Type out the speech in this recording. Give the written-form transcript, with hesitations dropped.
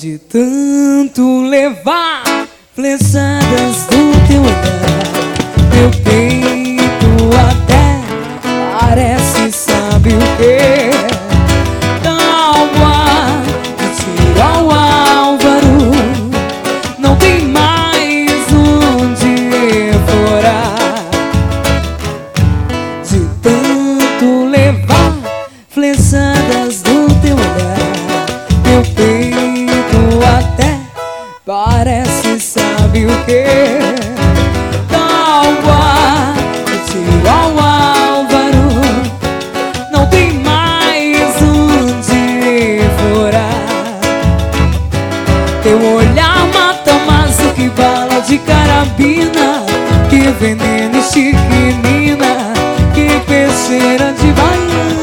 De tanto levar flechadas do teu olhar, meu peito até parece, sabe o quê? Calma, de tiro ao Álvaro, não tem mais onde forar. De tanto levar flechadas do teu olhar, meu peito até parece, sabe o quê? Calma, eu tiro ao Álvaro, não tem mais onde furar. Teu olhar mata mais do que bala de carabina, que veneno e chiquinina, que peixeira de baiana.